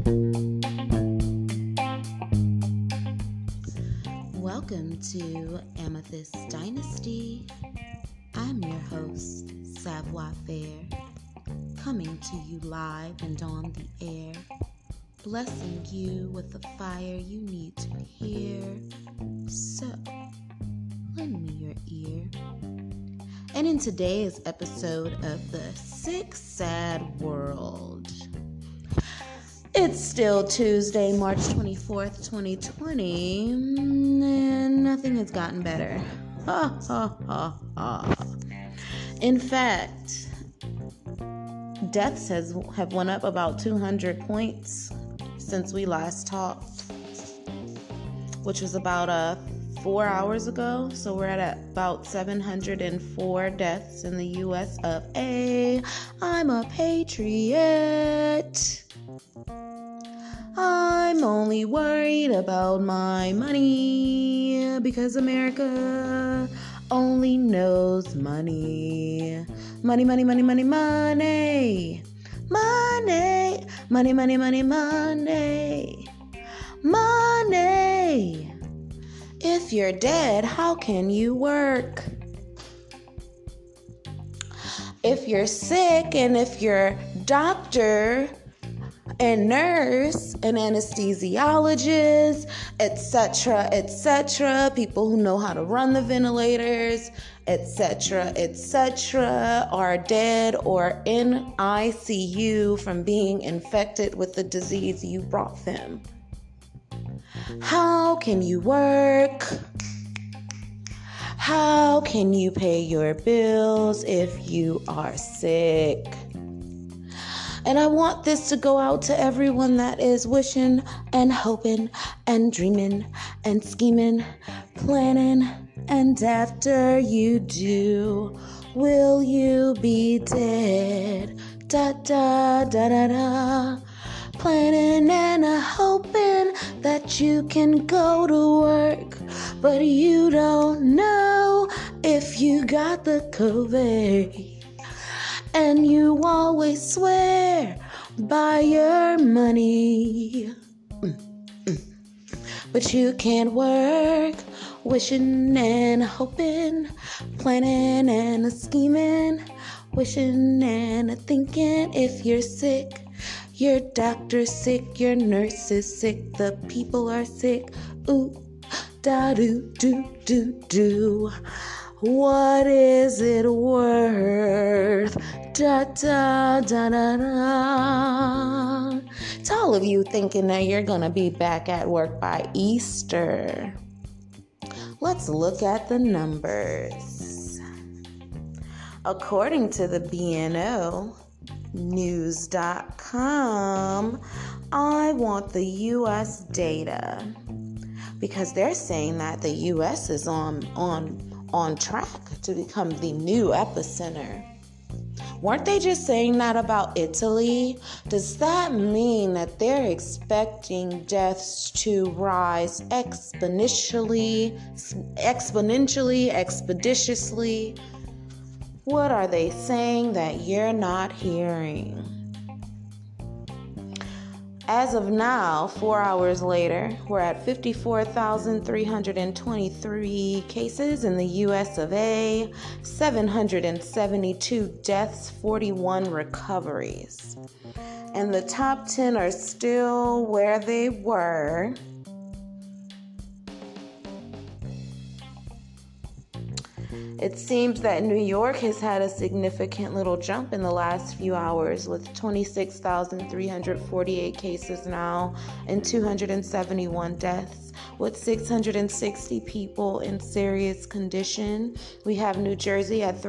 Welcome to Amethyst Dynasty. I'm your host, Savoir Fair, coming to you live and on the air, blessing you with the fire you need to hear. So, lend me your ear. And in today's episode of The Sick Sad World, it's still Tuesday, March 24th, 2020, and nothing has gotten better. Ha, ha, ha, ha. In fact, deaths have went up about 200 points since we last talked, which was about 4 hours ago. So we're at about 704 deaths in the U.S. of A. I'm a patriot. I'm only worried about my money because America only knows money. Money, money, money, money, money. Money, money, money, money, money. Money. If you're dead, how can you work? If you're sick and if your doctor and nurse and anesthesiologist, etc., people who know how to run the ventilators, etc., are dead or in ICU from being infected with the disease you brought them. How can you work? How can you pay your bills if you are sick? And I want this to go out to everyone that is wishing and hoping and dreaming and scheming, planning, and after you do, will you be dead? Da da da da da. Planning and hoping that you can go to work, but you don't know if you got the COVID. And you always swear by your money, but you can't work, wishing and hoping, planning and scheming, wishing and thinking. If you're sick, your doctor's sick, your nurse is sick, the people are sick. Ooh, da do do do do. What is it worth? Da da da da da. To all of you thinking that you're gonna be back at work by Easter, let's look at the numbers. According to the BNO News.com, I want the U.S. data because they're saying that the U.S. is on track to become the new epicenter. Weren't they just saying that about Italy? Does that mean that they're expecting deaths to rise expeditiously? What are they saying that you're not hearing? As of now, 4 hours later, we're at 54,323 cases in the US of A, 772 deaths, 41 recoveries. And the top 10 are still where they were. It seems that New York has had a significant little jump in the last few hours with 26,348 cases now and 271 deaths with 660 people in serious condition. We have New Jersey at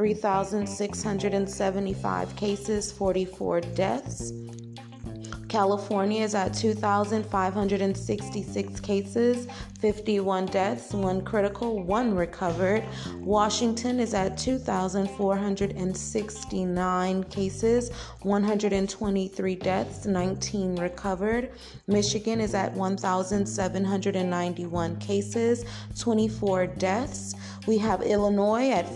3,675 cases, 44 deaths. California is at 2,566 cases, 51 deaths, 1 critical, 1 recovered. Washington is at 2,469 cases, 123 deaths, 19 recovered. Michigan is at 1,791 cases, 24 deaths. We have Illinois at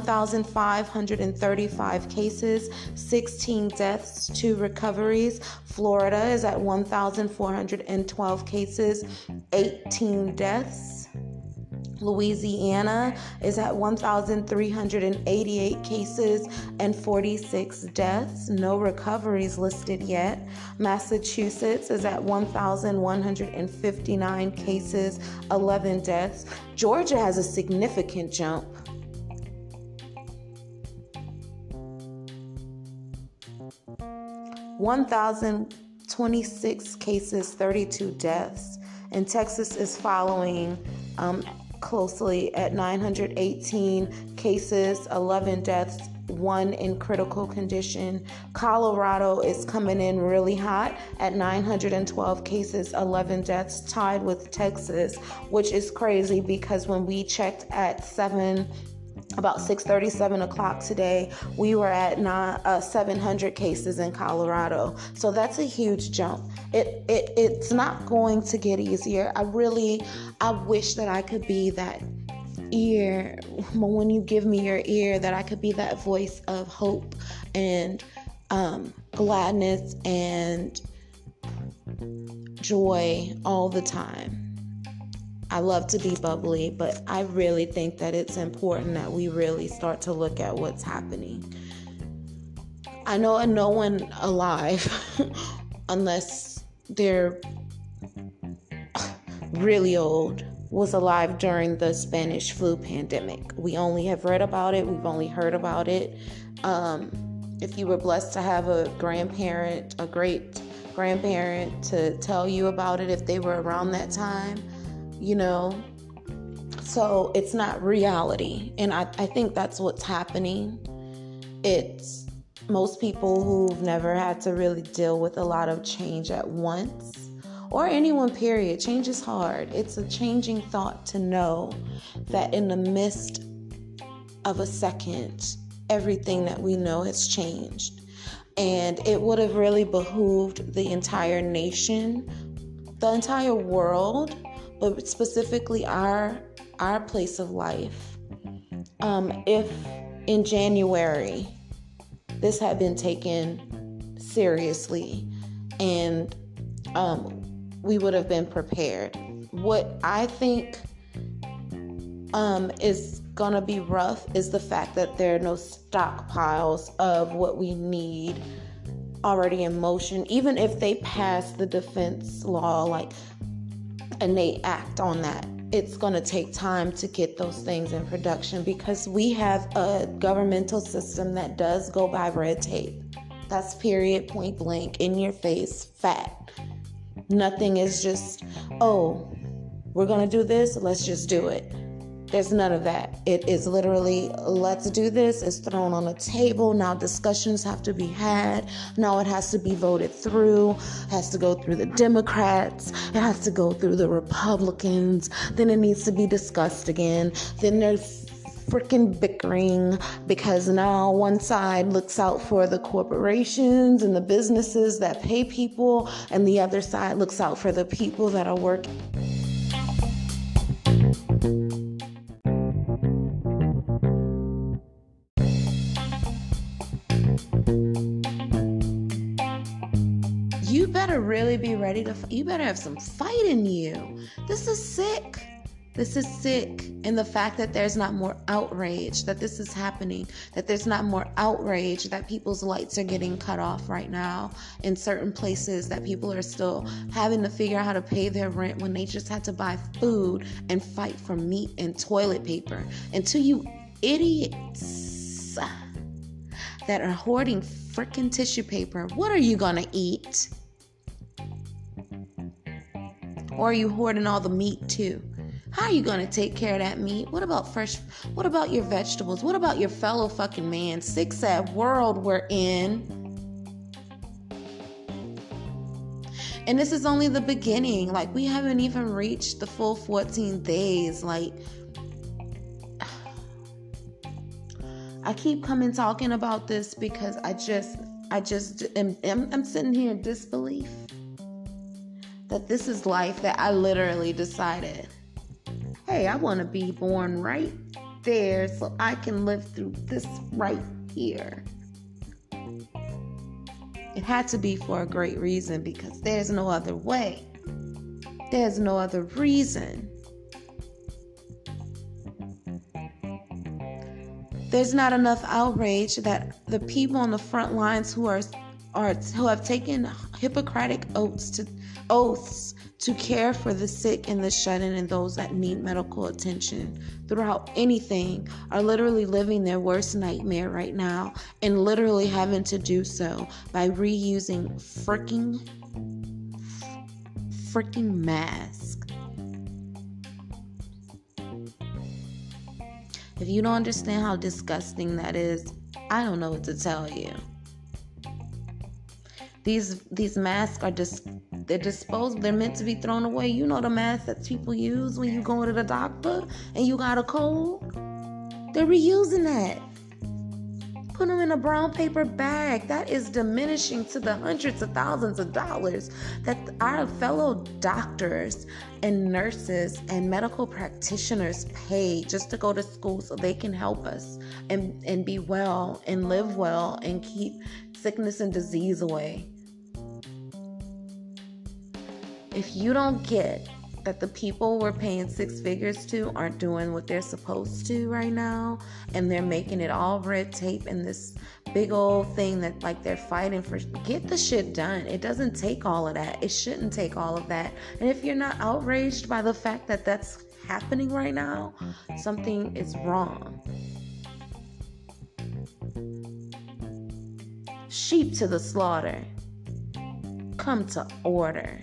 1,535 cases, 16 deaths, 2 recoveries. Florida is at 1,412 cases, 18 deaths. Louisiana is at 1,388 cases and 46 deaths. No recoveries listed yet. Massachusetts is at 1,159 cases, 11 deaths. Georgia has a significant jump. (1,026 cases, 32 deaths. And Texas is following closely at 918 cases, 11 deaths, 1 in critical condition. Colorado is coming in really hot at 912 cases, 11 deaths, tied with Texas, which is crazy because when we checked at about 6:30, 7 o'clock today, we were at 700 cases in Colorado. So that's a huge jump. It's not going to get easier. I wish that I could be that ear, when you give me your ear, that I could be that voice of hope and gladness and joy all the time. I love to be bubbly, but I really think that it's important that we really start to look at what's happening. I know no one alive, unless they're really old, was alive during the Spanish flu pandemic. We only have read about it. We've only heard about it. If you were blessed to have a grandparent, a great grandparent to tell you about it, if they were around that time, so it's not reality. And I think that's what's happening. It's most people who've never had to really deal with a lot of change at once, or anyone, period. Change is hard. It's a changing thought to know that in the midst of a second, everything that we know has changed. And it would have really behooved the entire nation, the entire world, but specifically our place of life, if in January this had been taken seriously and we would have been prepared. What I think is gonna be rough is the fact that there are no stockpiles of what we need already in motion. Even if they pass the defense law, and they act on that, it's going to take time to get those things in production because we have a governmental system that does go by red tape. That's period, point blank, in your face, fact. Nothing is just, we're going to do this, let's just do it. There's none of that. It is literally, let's do this. It's thrown on a table. Now discussions have to be had. Now it has to be voted through. It has to go through the Democrats. It has to go through the Republicans. Then it needs to be discussed again. Then there's freaking bickering because now one side looks out for the corporations and the businesses that pay people, and the other side looks out for the people that are working. You better really be ready you better have some fight in you. This is sick. And the fact that there's not more outrage that this is happening, that there's not more outrage that people's lights are getting cut off right now in certain places, that people are still having to figure out how to pay their rent when they just had to buy food and fight for meat and toilet paper. And to you idiots that are hoarding freaking tissue paper, what are you gonna eat? Or are you hoarding all the meat too? How are you going to take care of that meat? What about your vegetables? What about your fellow fucking man? Sick, sad world we're in. And this is only the beginning. We haven't even reached the full 14 days. I keep talking about this because I'm sitting here in disbelief that this is life, that I literally decided, hey, I want to be born right there so I can live through this right here. It had to be for a great reason, because there's no other way. There's no other reason. There's not enough outrage that the people on the front lines who have taken Hippocratic oaths to care for the sick and the shut-in and those that need medical attention throughout anything are literally living their worst nightmare right now, and literally having to do so by reusing freaking masks. If you don't understand how disgusting that is, I don't know what to tell you. These masks are they're disposable. They're meant to be thrown away. You know the masks that people use when you go to the doctor and you got a cold? They're reusing that. Put them in a brown paper bag. That is diminishing to the hundreds of thousands of dollars that our fellow doctors and nurses and medical practitioners pay just to go to school so they can help us and be well and live well and keep sickness and disease away. If you don't get that the people we're paying six figures to aren't doing what they're supposed to right now, and they're making it all red tape and this big old thing that like they're fighting for, get the shit done. It doesn't take all of that. It shouldn't take all of that. And if you're not outraged by the fact that that's happening right now, something is wrong. Sheep to the slaughter. Come to order.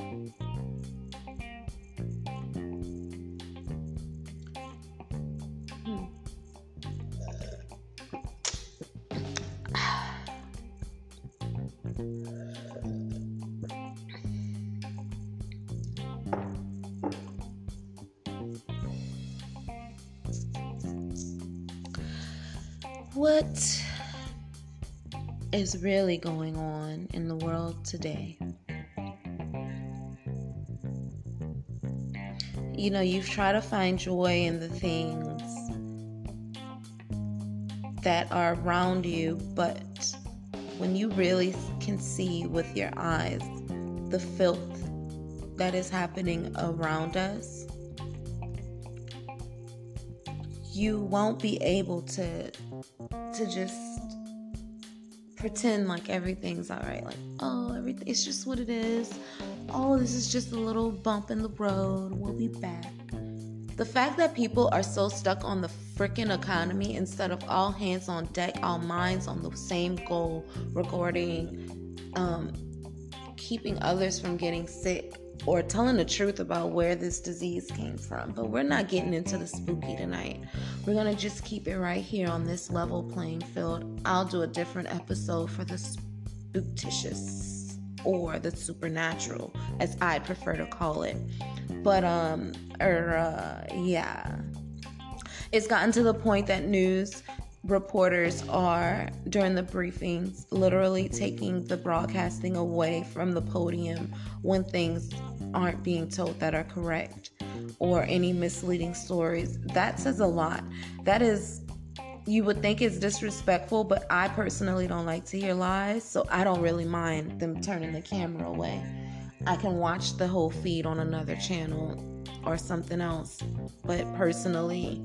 What is really going on in the world today? You know, you've tried to find joy in the things that are around you, but when you really can see with your eyes the filth that is happening around us, you won't be able to just pretend like everything's all right. Like, oh, everything, it's just what it is. Oh, this is just a little bump in the road. We'll be back. The fact that people are so stuck on the freaking economy instead of all hands on deck, all minds on the same goal regarding keeping others from getting sick or telling the truth about where this disease came from. But we're not getting into the spooky tonight. We're going to just keep it right here on this level playing field. I'll do a different episode for the spookticious or the supernatural, as I prefer to call it. But, yeah. It's gotten to the point that news reporters are, during the briefings, literally taking the broadcasting away from the podium when things aren't being told that are correct or any misleading stories. That says a lot. That is, you would think it's disrespectful, but I personally don't like to hear lies, so I don't really mind them turning the camera away. I can watch the whole feed on another channel or something else, but personally,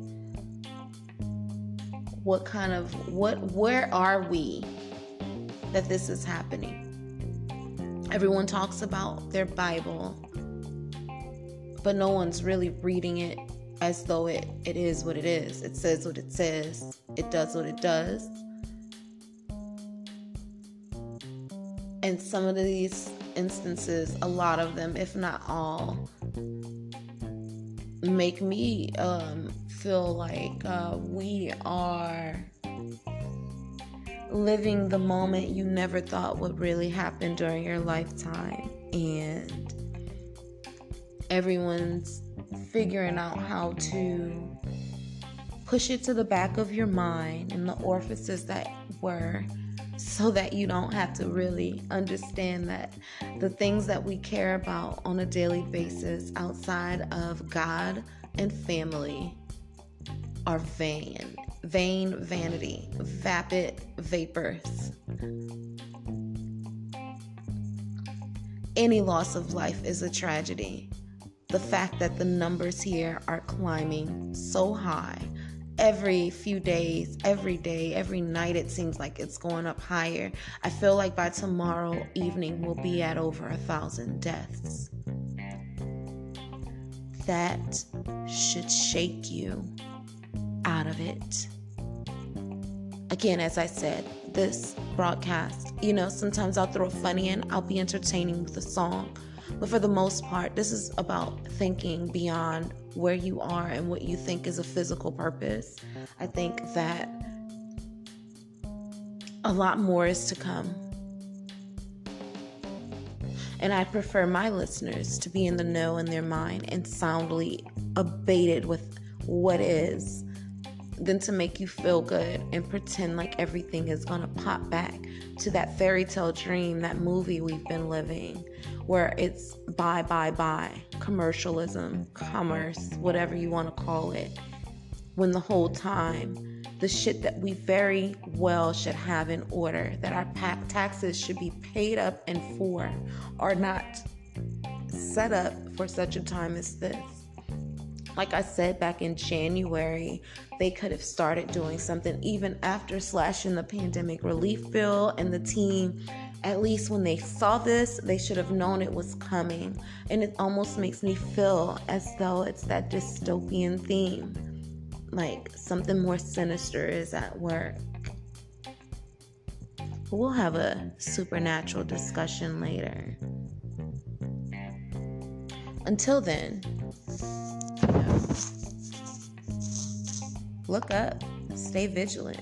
where are we that this is happening? Everyone talks about their Bible, but no one's really reading it as though it is what it is. It says what it says. It does what it does. And some of these instances, a lot of them, if not all, make me feel like we are living the moment you never thought would really happen during your lifetime, and everyone's figuring out how to push it to the back of your mind and the orifices that were, so that you don't have to really understand that the things that we care about on a daily basis outside of God and family are vain, vanity, vapid vapors. Any loss of life is a tragedy. The fact that the numbers here are climbing so high every few days, every day, every night, it seems like it's going up higher. I feel like by tomorrow evening we'll be at over 1,000 deaths. That should shake you out of it. Again, as I said, this broadcast, sometimes I'll throw a funny in, I'll be entertaining with a song. But for the most part, this is about thinking beyond where you are and what you think is a physical purpose. I think that a lot more is to come. And I prefer my listeners to be in the know in their mind and soundly abated with what is, than to make you feel good and pretend like everything is going to pop back to that fairy tale dream, that movie we've been living, where it's buy, commercialism, commerce, whatever you want to call it, when the whole time the shit that we very well should have in order, that our taxes should be paid up and for, are not set up for such a time as this. Like I said back in January, they could have started doing something even after slashing the pandemic relief bill, and the team, at least when they saw this, they should have known it was coming. And it almost makes me feel as though it's that dystopian theme, like something more sinister is at work. But we'll have a supernatural discussion later. Until then, look up, stay vigilant.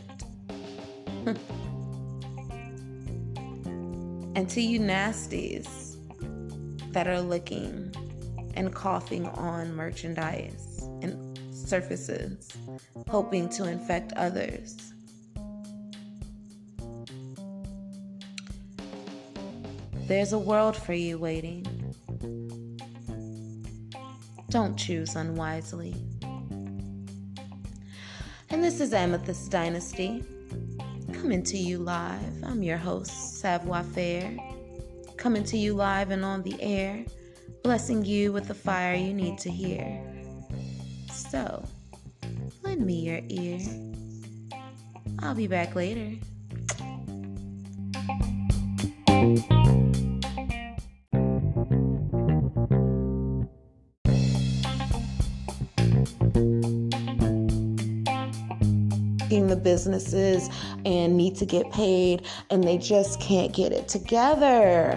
And to you nasties that are looking and coughing on merchandise and surfaces, hoping to infect others, there's a world for you waiting. Don't choose unwisely. And this is Amethyst Dynasty, coming to you live. I'm your host, Savoir Faire, coming to you live and on the air, blessing you with the fire you need to hear. So, lend me your ear. I'll be back later. The businesses and need to get paid, and they just can't get it together.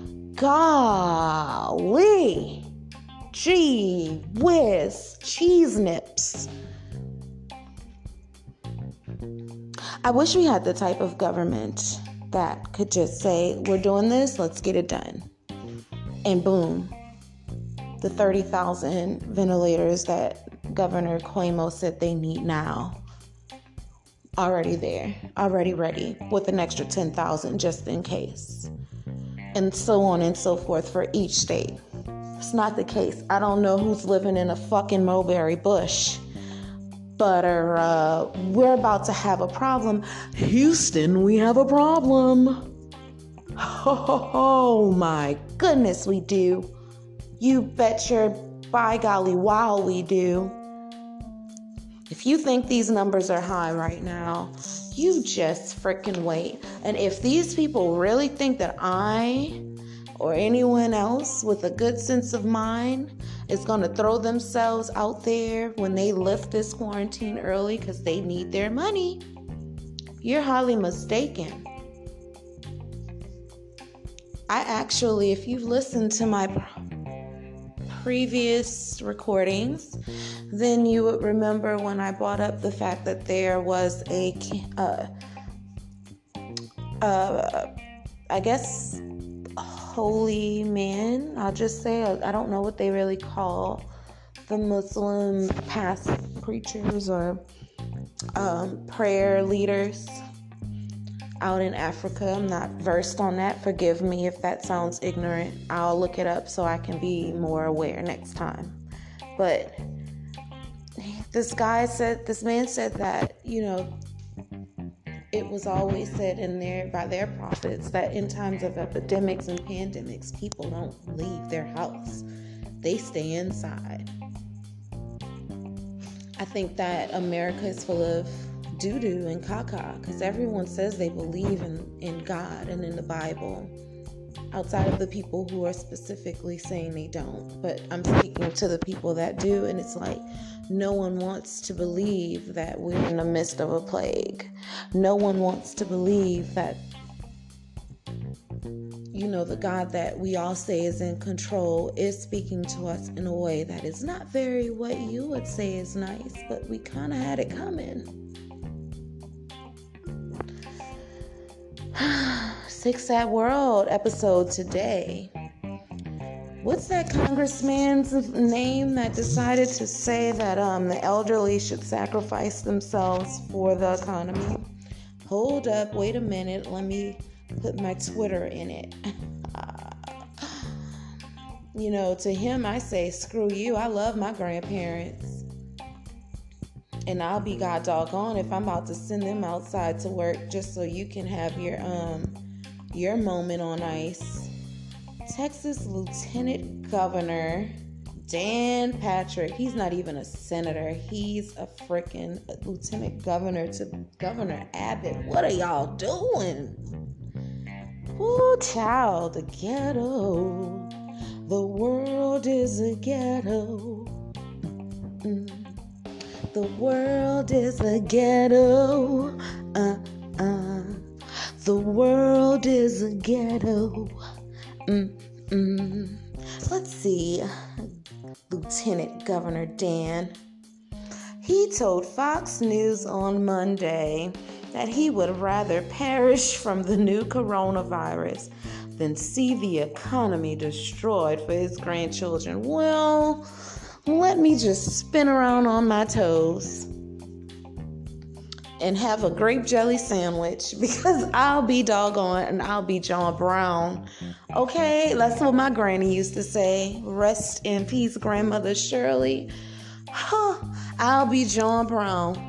Golly, gee whiz, cheese nips. I wish we had the type of government that could just say, we're doing this, let's get it done. And boom, the 30,000 ventilators that Governor Cuomo said they need now, already there, already ready, with an extra 10,000 just in case, and so on and so forth for each state. It's not the case. I don't know who's living in a fucking mulberry bush, but we're about to have a problem. Houston, we have a problem. Oh my goodness, we do. You bet your by golly wow we do. If you think these numbers are high right now, you just freaking wait. And if these people really think that I or anyone else with a good sense of mind is going to throw themselves out there when they lift this quarantine early because they need their money, you're highly mistaken. I actually, if you've listened to my previous recordings, then you would remember when I brought up the fact that there was a I guess holy man, I'll just say, I don't know what they really call the Muslim past preachers or prayer leaders out in Africa. I'm not versed on that. Forgive me if that sounds ignorant. I'll look it up so I can be more aware next time. But this man said that, it was always said in there by their prophets that in times of epidemics and pandemics, people don't leave their house. They stay inside. I think that America is full of doo-doo and caca because everyone says they believe in God and in the Bible, outside of the people who are specifically saying they don't. But I'm speaking to the people that do, and it's like no one wants to believe that we're in the midst of a plague. No one wants to believe that, the God that we all say is in control is speaking to us in a way that is not very what you would say is nice, but we kind of had it coming. Sick Sad World episode today. What's that congressman's name that decided to say that the elderly should sacrifice themselves for the economy? Hold up, wait a minute, let me put my Twitter in it. To him I say, screw you, I love my grandparents. And I'll be god doggone if I'm about to send them outside to work just so you can have your moment on ice. Texas Lieutenant Governor Dan Patrick, he's not even a senator, he's a freaking lieutenant governor to Governor Abbott. What are y'all doing? Ooh, child, the ghetto. The world is a ghetto. The world is a ghetto. The world is a ghetto. Let's see. Lieutenant Governor Dan. He told Fox News on Monday that he would rather perish from the new coronavirus than see the economy destroyed for his grandchildren. Well, let me just spin around on my toes and have a grape jelly sandwich because I'll be doggone and I'll be John Brown. Okay, that's what my granny used to say. Rest in peace, Grandmother Shirley. I'll be John Brown.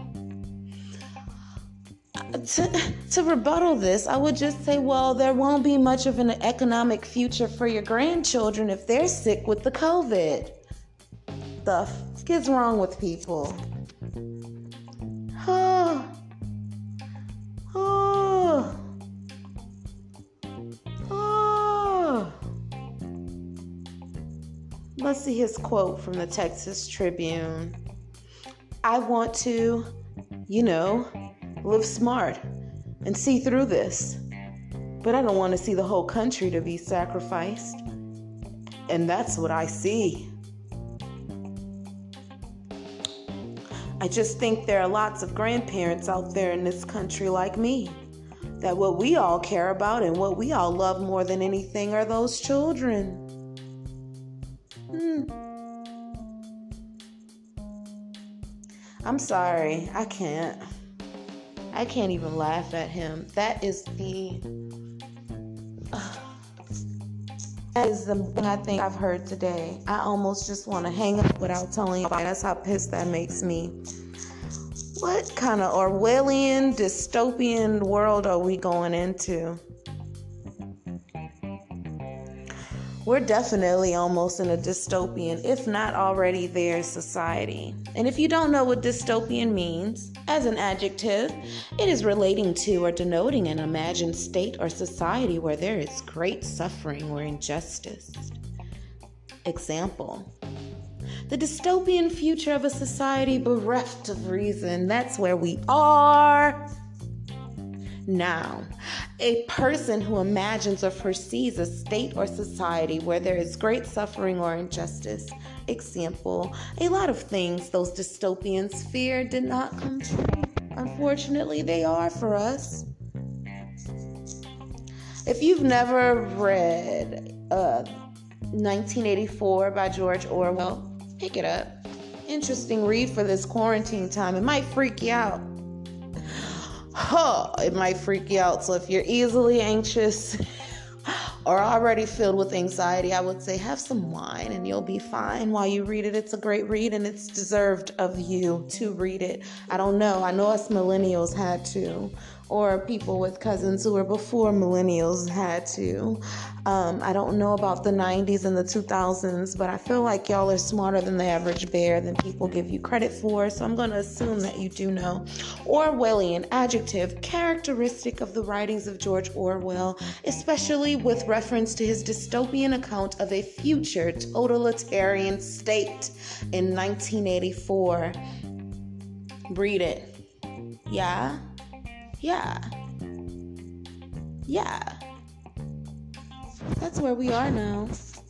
To rebuttal this, I would just say, well, there won't be much of an economic future for your grandchildren if they're sick with the COVID. The f*** is wrong with people? Let's see his quote from the Texas Tribune. I want to, live smart and see through this. But I don't want to see the whole country to be sacrificed. And that's what I see. I just think there are lots of grandparents out there in this country like me. That what we all care about and what we all love more than anything are those children. I'm sorry, I can't even laugh at him. That is the thing I think I've heard today. I almost just want to hang up without telling you. That's how pissed that makes me. What kind of Orwellian, dystopian world are we going into? We're definitely almost in a dystopian, if not already there, society. And if you don't know what dystopian means, as an adjective, it is relating to or denoting an imagined state or society where there is great suffering or injustice. Example: the dystopian future of a society bereft of reason. That's where we are now. A person who imagines or foresees a state or society where there is great suffering or injustice. Example: a lot of things those dystopians feared did not come true. Unfortunately, they are for us. If you've never read 1984 by George Orwell, pick it up. Interesting read for this quarantine time. It might freak you out. It might freak you out. So if you're easily anxious or already filled with anxiety, I would say have some wine and you'll be fine while you read it. It's a great read and it's deserved of you to read it. I don't know. I know us millennials had to. or people with cousins who were before millennials had to. I don't know about the 90s and the 2000s, but I feel like y'all are smarter than the average bear than people give you credit for, so I'm going to assume that you do know. Orwellian, adjective, characteristic of the writings of George Orwell, especially with reference to his dystopian account of a future totalitarian state in 1984. Read it. Yeah. That's where we are now.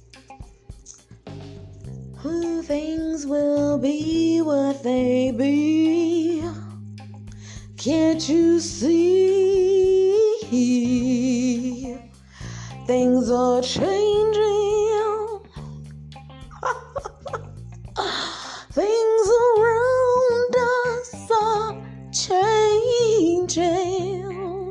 Who things will be what they be? Can't you see? Things are changing. Things around us are changing.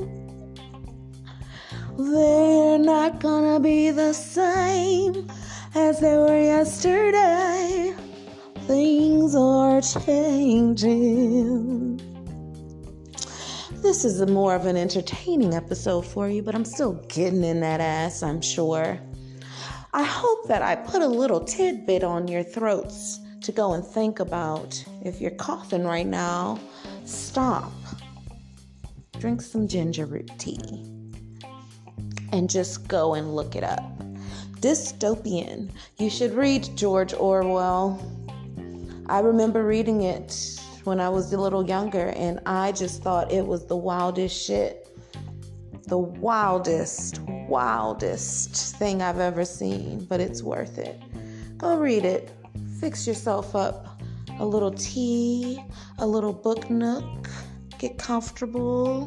They're not gonna be the same as they were yesterday. Things are changing. This is more of an entertaining episode for you, but I'm still getting in that ass, I'm sure. I hope that I put a little tidbit on your throats to go and think about. If you're coughing right now, stop. Drink some ginger root tea. And just go and look it up. Dystopian. You should read George Orwell. I remember reading it when I was a little younger, and I just thought it was the wildest shit. The wildest thing I've ever seen, but it's worth it. Go read it. Fix yourself up a little tea, a little book nook. Get comfortable.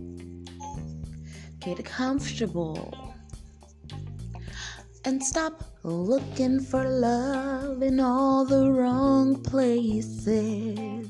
And stop looking for love in all the wrong places.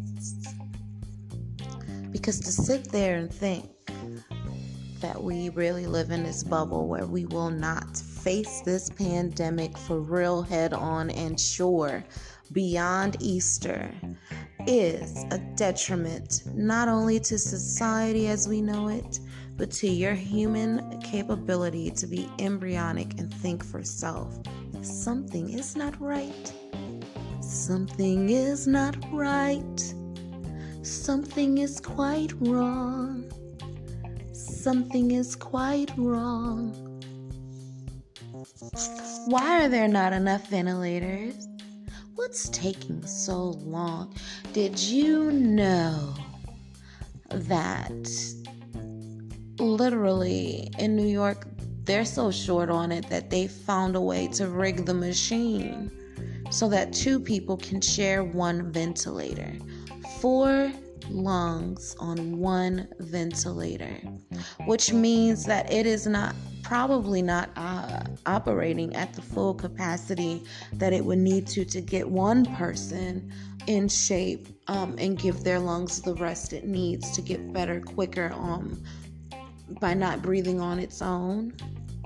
Because to sit there and think that we really live in this bubble where we will not face this pandemic for real head on and sure beyond Easter is a detriment not only to society as we know it, but to your human capability to be embryonic and think for self. Something is not right. Something is not right. Something is quite wrong. Something is quite wrong. Why are there not enough ventilators? What's taking so long? Did you know that literally in New York, they're so short on it that they found a way to rig the machine so that 2 people can share 1 ventilator. 4 lungs on 1 ventilator, which means that it is probably not operating at the full capacity that it would need to get 1 person in shape and give their lungs the rest it needs to get better quicker by not breathing on its own.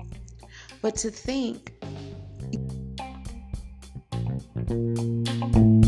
But to think